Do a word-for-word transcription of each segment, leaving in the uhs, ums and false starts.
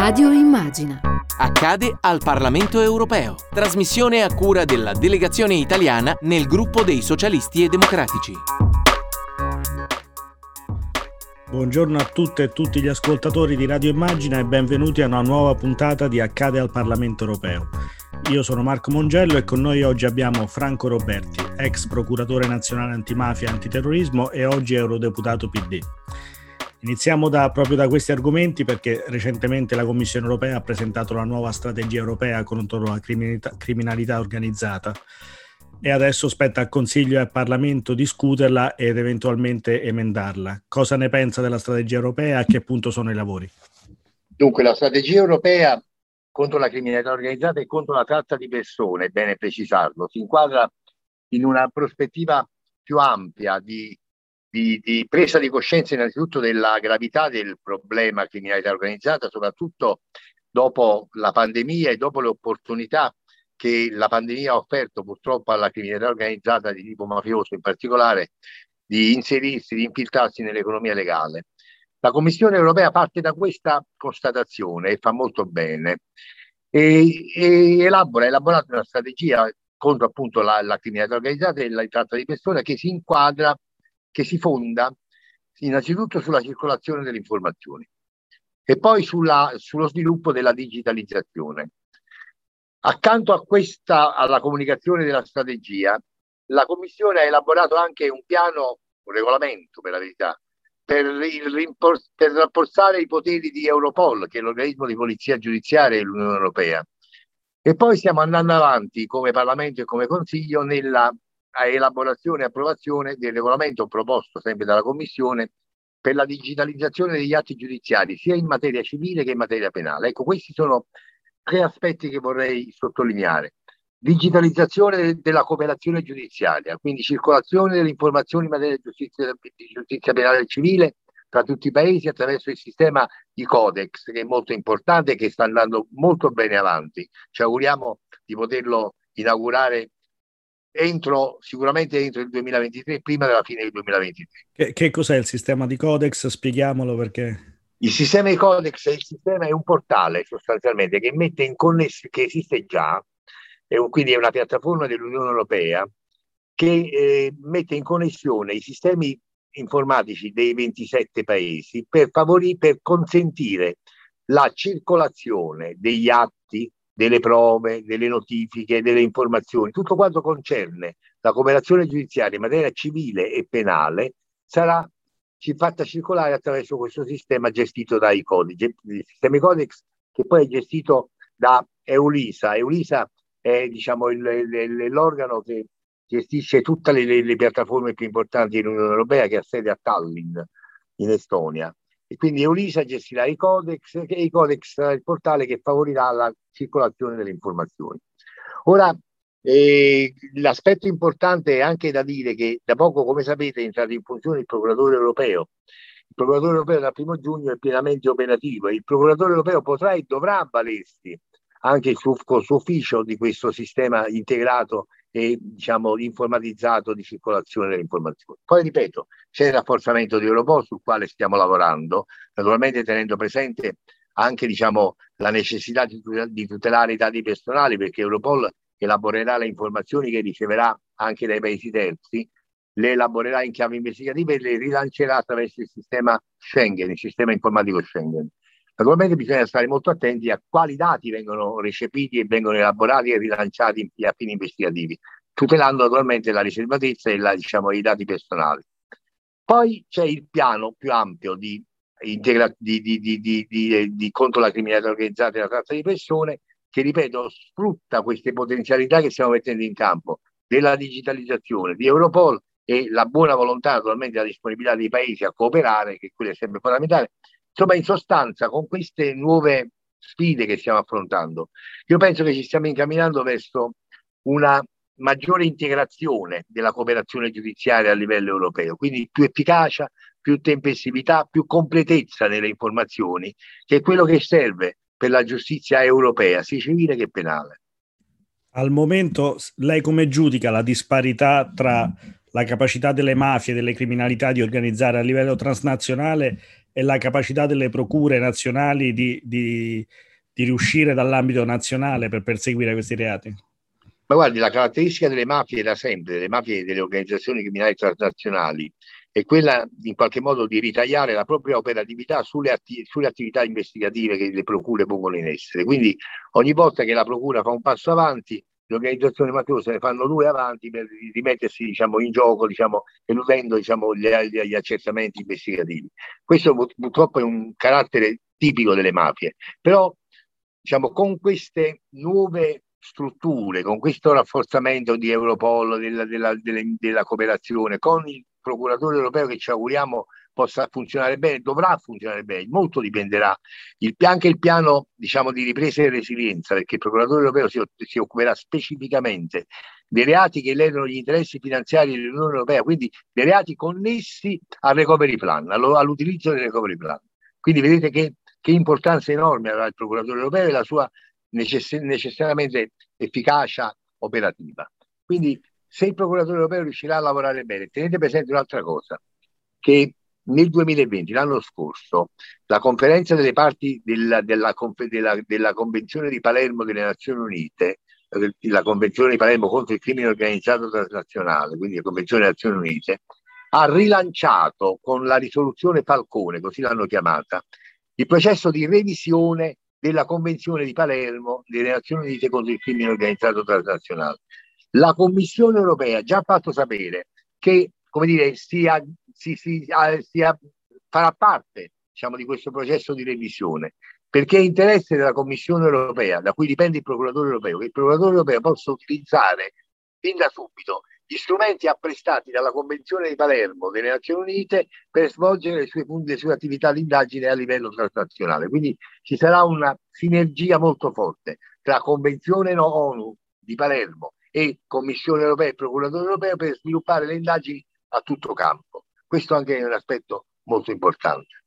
Radio Immagina. Accade al Parlamento Europeo. Trasmissione a cura della delegazione italiana nel gruppo dei Socialisti e Democratici. Buongiorno a tutte e tutti gli ascoltatori di Radio Immagina e benvenuti a una nuova puntata di Accade al Parlamento Europeo. Io sono Marco Mongello e con noi oggi abbiamo Franco Roberti, ex procuratore nazionale antimafia e antiterrorismo e oggi eurodeputato P D. Iniziamo da, proprio da questi argomenti perché recentemente la Commissione Europea ha presentato la nuova strategia europea contro la criminalità, criminalità organizzata e adesso spetta al Consiglio e al Parlamento discuterla ed eventualmente emendarla. Cosa ne pensa della strategia europea? A che punto sono i lavori? Dunque, la strategia europea contro la criminalità organizzata e contro la tratta di persone, è bene precisarlo, si inquadra in una prospettiva più ampia di Di, di presa di coscienza innanzitutto della gravità del problema criminalità organizzata, soprattutto dopo la pandemia e dopo le opportunità che la pandemia ha offerto purtroppo alla criminalità organizzata di tipo mafioso in particolare di inserirsi, di infiltrarsi nell'economia legale. La Commissione Europea parte da questa constatazione e fa molto bene e, e elabora, ha elaborato una strategia contro appunto la, la criminalità organizzata e la tratta di persone che si inquadra che si fonda innanzitutto sulla circolazione delle informazioni e poi sulla, sullo sviluppo della digitalizzazione. Accanto a questa, alla comunicazione della strategia, la Commissione ha elaborato anche un piano, un regolamento per la verità, per, il, per rafforzare i poteri di Europol, che è l'organismo di polizia giudiziaria dell'Unione Europea. E poi stiamo andando avanti come Parlamento e come Consiglio nella a elaborazione e approvazione del regolamento proposto sempre dalla Commissione per la digitalizzazione degli atti giudiziari sia in materia civile che in materia penale. Ecco, questi sono tre aspetti che vorrei sottolineare. Digitalizzazione della cooperazione giudiziaria, quindi circolazione delle informazioni in materia di giustizia, di giustizia penale e civile tra tutti i paesi attraverso il sistema di Codex, che è molto importante e che sta andando molto bene avanti. Ci auguriamo di poterlo inaugurare entro sicuramente entro il duemilaventitré, prima della fine del duemilaventitré. Che, che cos'è il sistema di Codex? Spieghiamolo perché. Il sistema di Codex è, il sistema è un portale sostanzialmente che mette in connessione, che esiste già, è un, quindi è una piattaforma dell'Unione Europea che eh, mette in connessione i sistemi informatici dei ventisette paesi per favorire, per consentire la circolazione degli atti, delle prove, delle notifiche, delle informazioni, tutto quanto concerne la cooperazione giudiziaria in materia civile e penale sarà fatta circolare attraverso questo sistema gestito dai codici, il sistema Codex che poi è gestito da EULISA. EULISA è diciamo il, il, l'organo che gestisce tutte le, le, le piattaforme più importanti dell'Unione Europea, che ha sede a Tallinn in Estonia. E quindi EULISA gestirà i Codex e i Codex sarà il portale che favorirà la circolazione delle informazioni. Ora, eh, l'aspetto importante è anche da dire che da poco, come sapete, è entrato in funzione il procuratore europeo. Il procuratore europeo dal primo giugno è pienamente operativo e il procuratore europeo potrà e dovrà avvalersi anche il suo, il suo ufficio di questo sistema integrato e diciamo informatizzato di circolazione delle informazioni. Poi ripeto, c'è il rafforzamento di Europol sul quale stiamo lavorando, naturalmente tenendo presente anche diciamo la necessità di, di tutelare i dati personali, perché Europol elaborerà le informazioni che riceverà anche dai paesi terzi, le elaborerà in chiave investigativa e le rilancerà attraverso il sistema Schengen, il sistema informatico Schengen. Naturalmente bisogna stare molto attenti a quali dati vengono recepiti e vengono elaborati e rilanciati a fini investigativi, tutelando naturalmente la riservatezza e la, diciamo, i dati personali. Poi c'è il piano più ampio di, integra- di, di, di, di, di, di contro la criminalità organizzata e la tratta di persone, che ripeto sfrutta queste potenzialità che stiamo mettendo in campo, della digitalizzazione, di Europol e la buona volontà, naturalmente la disponibilità dei paesi a cooperare, che quello è sempre fondamentale. Insomma, in sostanza, con queste nuove sfide che stiamo affrontando, io penso che ci stiamo incamminando verso una maggiore integrazione della cooperazione giudiziaria a livello europeo, quindi più efficacia, più tempestività, più completezza nelle informazioni, che è quello che serve per la giustizia europea, sia civile che penale. Al momento lei come giudica la disparità tra la capacità delle mafie, delle criminalità di organizzare a livello transnazionale e la capacità delle procure nazionali di, di, di riuscire dall'ambito nazionale per perseguire questi reati? Ma guardi, la caratteristica delle mafie da sempre, delle mafie e delle organizzazioni criminali transnazionali, è quella in qualche modo di ritagliare la propria operatività sulle, atti- sulle attività investigative che le procure pongono in essere. Quindi ogni volta che la procura fa un passo avanti, le organizzazioni mafiose ne fanno due avanti per rimettersi, diciamo, in gioco, diciamo, eludendo, diciamo, gli, gli accertamenti investigativi. Questo purtroppo è un carattere tipico delle mafie. Però, diciamo, con queste nuove strutture, con questo rafforzamento di Europol, della, della, della, della cooperazione, con il procuratore europeo che ci auguriamo possa funzionare bene, dovrà funzionare bene, molto dipenderà. Il, anche il piano, diciamo, di ripresa e resilienza, perché il procuratore europeo si, si occuperà specificamente dei reati che ledono gli interessi finanziari dell'Unione Europea, quindi dei reati connessi al recovery plan, all'utilizzo del recovery plan. Quindi vedete che, che importanza enorme avrà il procuratore europeo e la sua necess- necessariamente efficacia operativa. Quindi se il procuratore europeo riuscirà a lavorare bene, tenete presente un'altra cosa, che nel duemilaventi, l'anno scorso, la conferenza delle parti della, della, della, della Convenzione di Palermo delle Nazioni Unite, la Convenzione di Palermo contro il crimine organizzato transnazionale, quindi la Convenzione delle Nazioni Unite, ha rilanciato con la risoluzione Falcone, così l'hanno chiamata, il processo di revisione della Convenzione di Palermo delle Nazioni Unite contro il crimine organizzato transnazionale. La Commissione europea ha già fatto sapere che, come dire, sia, si, si, sia, farà parte, diciamo, di questo processo di revisione, perché è interesse della Commissione europea, da cui dipende il procuratore europeo, che il procuratore europeo possa utilizzare fin da subito gli strumenti apprestati dalla Convenzione di Palermo delle Nazioni Unite per svolgere le sue, le sue attività di indagine a livello transnazionale. Quindi ci sarà una sinergia molto forte tra Convenzione ONU di Palermo e Commissione europea e Procuratore europeo per sviluppare le indagini a tutto campo. Questo anche è un aspetto molto importante.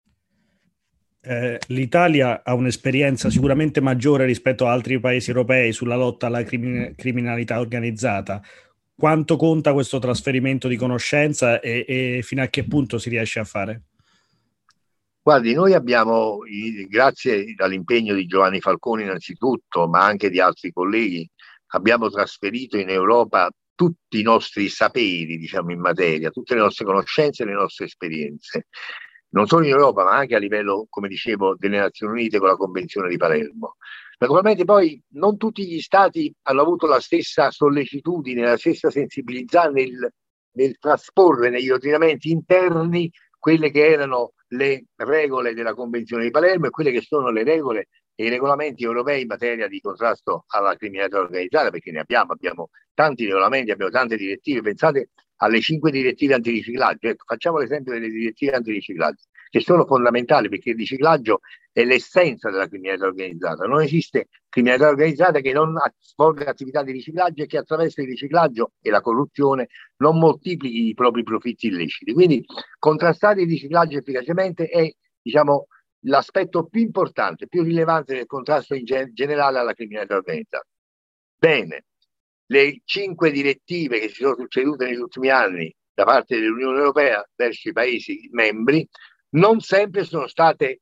Eh, L'Italia ha un'esperienza sicuramente maggiore rispetto a altri paesi europei sulla lotta alla crimin- criminalità organizzata. Quanto conta questo trasferimento di conoscenza e, e fino a che punto si riesce a fare? Guardi, noi abbiamo, grazie all'impegno di Giovanni Falcone innanzitutto, ma anche di altri colleghi, abbiamo trasferito in Europa tutti i nostri saperi, diciamo, in materia, tutte le nostre conoscenze e le nostre esperienze, non solo in Europa, ma anche a livello, come dicevo, delle Nazioni Unite con la Convenzione di Palermo. Naturalmente poi non tutti gli Stati hanno avuto la stessa sollecitudine, la stessa sensibilità nel, nel trasporre negli ordinamenti interni quelle che erano le regole della Convenzione di Palermo e quelle che sono le regole e i regolamenti europei in materia di contrasto alla criminalità organizzata, perché ne abbiamo, abbiamo tanti regolamenti, abbiamo tante direttive. Pensate alle cinque direttive antiriciclaggio. Ecco, facciamo l'esempio delle direttive antiriciclaggio, che sono fondamentali perché il riciclaggio è l'essenza della criminalità organizzata. Non esiste criminalità organizzata che non svolga attività di riciclaggio e che attraverso il riciclaggio e la corruzione non moltiplichi i propri profitti illeciti. Quindi contrastare il riciclaggio efficacemente è, diciamo, l'aspetto più importante, più rilevante del contrasto in gen- generale alla criminalità organizzata. Bene, le cinque direttive che si sono succedute negli ultimi anni da parte dell'Unione Europea verso i Paesi membri non sempre sono state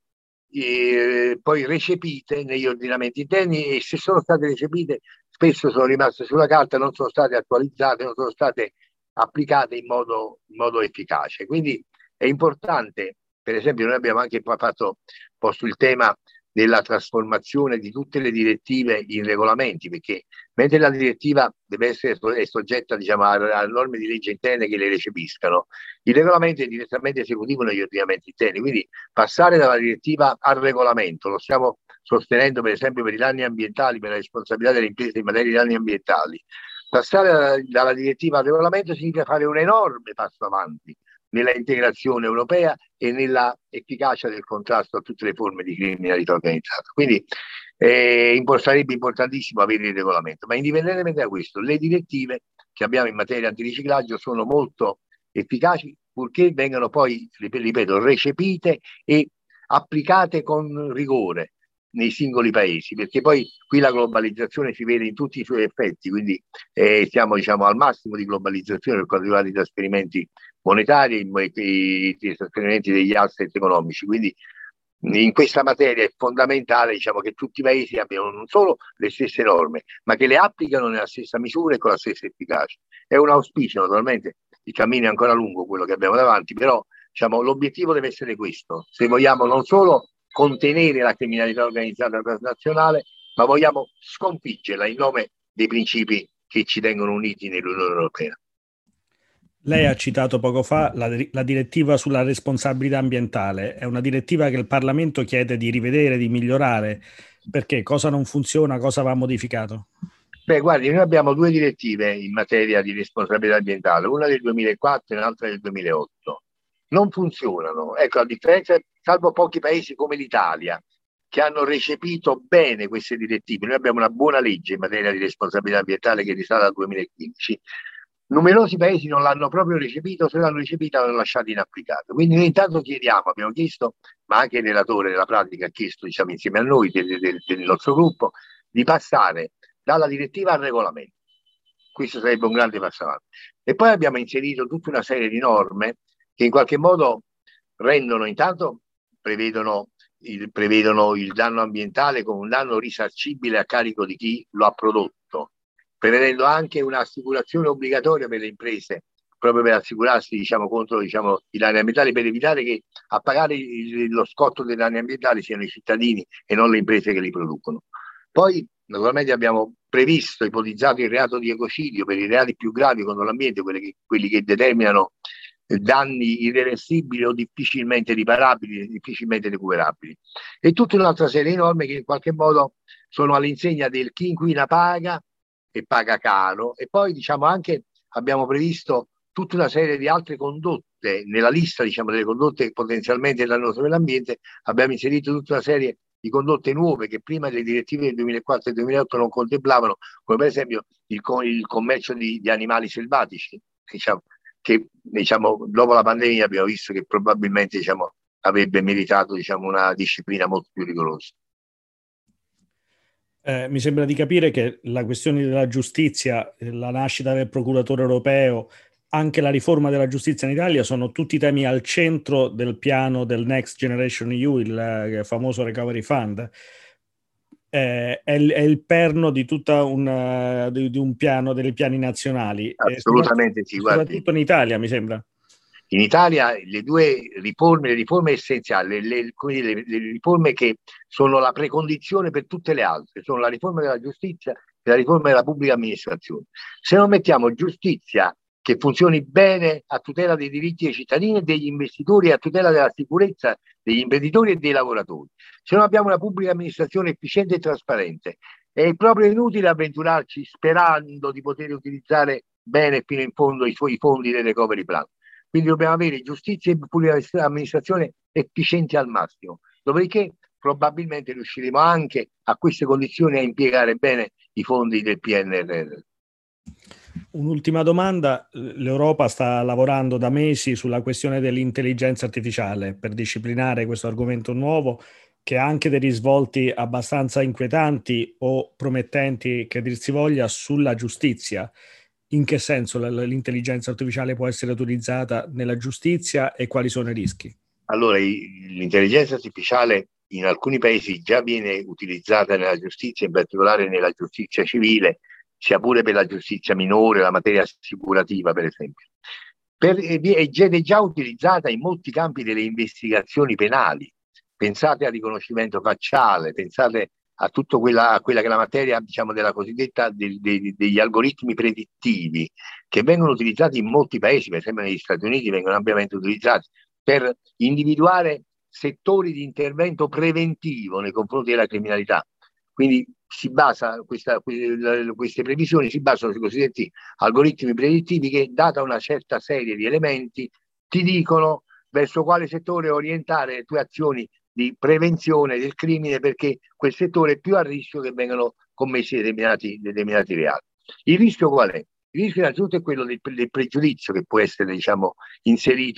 eh, poi recepite negli ordinamenti interni, e se sono state recepite spesso sono rimaste sulla carta, non sono state attualizzate, non sono state applicate in modo, in modo efficace. Quindi è importante, per esempio noi abbiamo anche fatto, posto il tema della trasformazione di tutte le direttive in regolamenti, perché mentre la direttiva deve essere è soggetta, diciamo, a, a norme di legge interne che le recepiscano, il regolamento è direttamente esecutivo negli ordinamenti interni. Quindi passare dalla direttiva al regolamento, lo stiamo sostenendo per esempio per i danni ambientali, per la responsabilità delle imprese in materia di danni ambientali, passare dalla, dalla direttiva al regolamento significa fare un enorme passo avanti nella integrazione europea e nella efficacia del contrasto a tutte le forme di criminalità organizzata. Quindi eh, sarebbe importantissimo avere il regolamento, ma indipendentemente da questo, le direttive che abbiamo in materia antiriciclaggio sono molto efficaci, purché vengano poi, ripeto, recepite e applicate con rigore. nei singoli paesi, perché poi qui la globalizzazione si vede in tutti i suoi effetti, quindi eh, siamo diciamo, al massimo di globalizzazione per quanto riguarda i trasferimenti monetari, i, i trasferimenti degli asset economici, quindi in questa materia è fondamentale diciamo, che tutti i paesi abbiano non solo le stesse norme, ma che le applicano nella stessa misura e con la stessa efficacia. È un auspicio, naturalmente il cammino è ancora lungo quello che abbiamo davanti, però diciamo, l'obiettivo deve essere questo, se vogliamo non solo contenere la criminalità organizzata transnazionale, ma vogliamo sconfiggerla in nome dei principi che ci tengono uniti nell'Unione Europea. Lei ha citato poco fa la, la direttiva sulla responsabilità ambientale. È una direttiva che il Parlamento chiede di rivedere, di migliorare. Perché? Cosa non funziona? Cosa va modificato? Beh, guardi, noi abbiamo due direttive in materia di responsabilità ambientale, una del duemilaquattro e l'altra del duemilaotto. Non funzionano. Ecco, a differenza, salvo pochi paesi come l'Italia, che hanno recepito bene queste direttive. Noi abbiamo una buona legge in materia di responsabilità ambientale che risale al duemilaquindici. Numerosi paesi non l'hanno proprio recepito, se l'hanno recepita l'hanno lasciata inapplicato. Quindi noi intanto chiediamo, abbiamo chiesto, ma anche il relatore della pratica ha chiesto, diciamo, insieme a noi, del, del, del nostro gruppo, di passare dalla direttiva al regolamento. Questo sarebbe un grande passo avanti. E poi abbiamo inserito tutta una serie di norme che in qualche modo rendono, intanto prevedono il, prevedono il danno ambientale come un danno risarcibile a carico di chi lo ha prodotto, prevedendo anche un'assicurazione obbligatoria per le imprese, proprio per assicurarsi diciamo, contro diciamo, i danni ambientali, per evitare che a pagare il, lo scotto dei danni ambientali siano i cittadini e non le imprese che li producono. Poi naturalmente abbiamo previsto, ipotizzato il reato di ecocidio per i reati più gravi contro l'ambiente, quelli che, quelli che determinano danni irreversibili o difficilmente riparabili, difficilmente recuperabili. E tutta un'altra serie di norme che in qualche modo sono all'insegna del chi inquina paga e paga caro. E poi diciamo anche abbiamo previsto tutta una serie di altre condotte, nella lista diciamo delle condotte potenzialmente dannose per l'ambiente abbiamo inserito tutta una serie di condotte nuove che prima le direttive del duemilaquattro e duemilaotto non contemplavano, come per esempio il, il commercio di, di animali selvatici, diciamo, che diciamo, dopo la pandemia abbiamo visto che probabilmente diciamo, avrebbe meritato diciamo, una disciplina molto più rigorosa. Eh, mi sembra di capire che la questione della giustizia, la nascita del procuratore europeo, anche la riforma della giustizia in Italia sono tutti temi al centro del piano del Next Generation E U, il famoso Recovery Fund. Eh, è, il, è il perno di tutta una, di, di un piano, dei piani nazionali. Assolutamente sì, guardi. Soprattutto in Italia, mi sembra. In Italia le due riforme, le riforme essenziali, le, le, le riforme che sono la precondizione per tutte le altre, sono la riforma della giustizia e la riforma della pubblica amministrazione. Se non mettiamo giustizia che funzioni bene a tutela dei diritti dei cittadini e degli investitori e a tutela della sicurezza degli imprenditori e dei lavoratori, se non abbiamo una pubblica amministrazione efficiente e trasparente, è proprio inutile avventurarci sperando di poter utilizzare bene fino in fondo i suoi fondi del recovery plan. Quindi dobbiamo avere giustizia e pubblica amministrazione efficienti al massimo, dopodiché probabilmente riusciremo anche a queste condizioni a impiegare bene i fondi del P N R R. Un'ultima domanda, l'Europa sta lavorando da mesi sulla questione dell'intelligenza artificiale per disciplinare questo argomento nuovo che ha anche dei risvolti abbastanza inquietanti o promettenti, che dir si voglia, sulla giustizia. In che senso l'intelligenza artificiale può essere utilizzata nella giustizia e quali sono i rischi? Allora, l'intelligenza artificiale in alcuni paesi già viene utilizzata nella giustizia, in particolare nella giustizia civile, sia pure per la giustizia minore, la materia assicurativa per esempio. Per, è già utilizzata in molti campi delle investigazioni penali. Pensate al riconoscimento facciale, pensate a tutta quella, a quella che è la materia diciamo, della cosiddetta de, de, degli algoritmi predittivi che vengono utilizzati in molti paesi, per esempio negli Stati Uniti vengono ampiamente utilizzati per individuare settori di intervento preventivo nei confronti della criminalità. Quindi si basa questa, queste previsioni si basano sui cosiddetti algoritmi predittivi che, data una certa serie di elementi, ti dicono verso quale settore orientare le tue azioni di prevenzione del crimine, perché quel settore è più a rischio che vengano commessi determinati, determinati reati. Il rischio qual è? Il rischio innanzitutto è quello del, del pregiudizio che può essere diciamo, inserito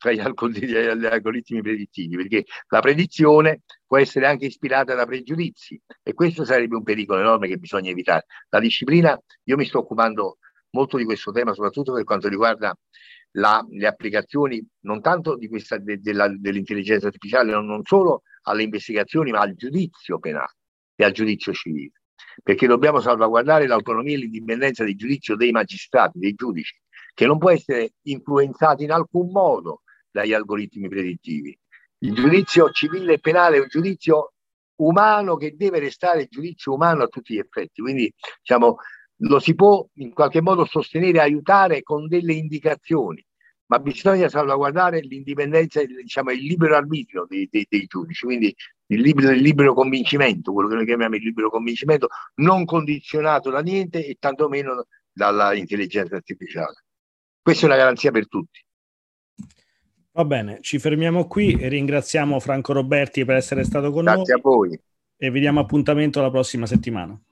fra gli, algoritmi, gli algoritmi predittivi, perché la predizione può essere anche ispirata da pregiudizi e questo sarebbe un pericolo enorme che bisogna evitare. La disciplina, io mi sto occupando molto di questo tema, soprattutto per quanto riguarda la, le applicazioni non tanto di questa, de, della, dell'intelligenza artificiale, non, non solo alle investigazioni, ma al giudizio penale e al giudizio civile, perché dobbiamo salvaguardare l'autonomia e l'indipendenza di giudizio dei magistrati, dei giudici, che non può essere influenzato in alcun modo dagli algoritmi predittivi. Il giudizio civile e penale è un giudizio umano che deve restare giudizio umano a tutti gli effetti, quindi diciamo, lo si può in qualche modo sostenere e aiutare con delle indicazioni, ma bisogna salvaguardare l'indipendenza e diciamo, il libero arbitrio dei, dei, dei giudici, quindi il libero, il libero convincimento, quello che noi chiamiamo il libero convincimento, non condizionato da niente e tantomeno dalla intelligenza artificiale. Questa è una garanzia per tutti. Va bene, ci fermiamo qui e ringraziamo Franco Roberti per essere stato con Grazie noi. Grazie a voi. E vi diamo appuntamento la prossima settimana.